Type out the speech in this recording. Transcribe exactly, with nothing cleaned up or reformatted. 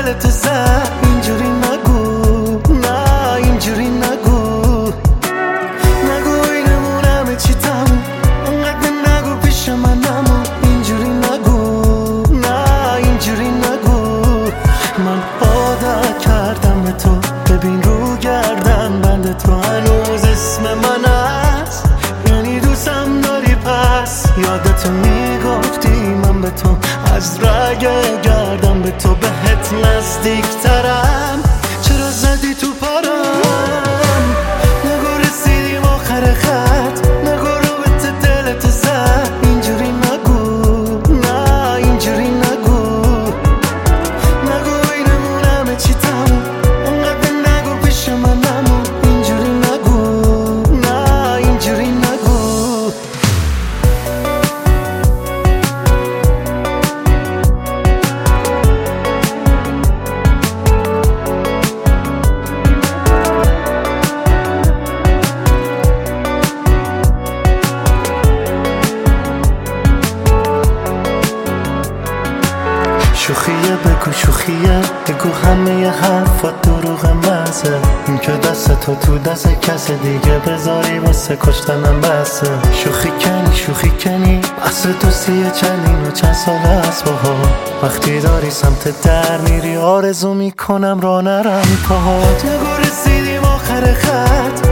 دلتو زد اینجوری نگو، نه اینجوری نگو. نگو اینمون همه چی تموم، انقدر نگو پیش من نمون. اینجوری نگو، نه اینجوری نگو. من عادت کردم به تو، ببین رو گردن بند تو هنوز اسم من هست. یعنی دوستم داری پس یادتو میگفتی من به تو از رگ گردم به تو بهت نزدیک ترم. چرا زدی تو پارم؟ نگو رسیدیم آخر خط، نگو رو به دلتو زد اینجوری نگو، نه اینجوری نگو. نگو اینمون همه چی تموم، انقدر نگو پیش من نمون. اینجوری نگو، نه اینجوری نگو. شوخیه بگو شوخیه، بگو همه حرفات دروغ مزه. این که دست تو تو دست کس دیگه بذاری واسه کشتنم بسه. شوخی کنی شوخی کنی بس دوستیه چندین و چند ساله است باها. وقتی داری سمت در میری آرزو میکنم را نرم پاهات. نگو رسیدیم آخر خط،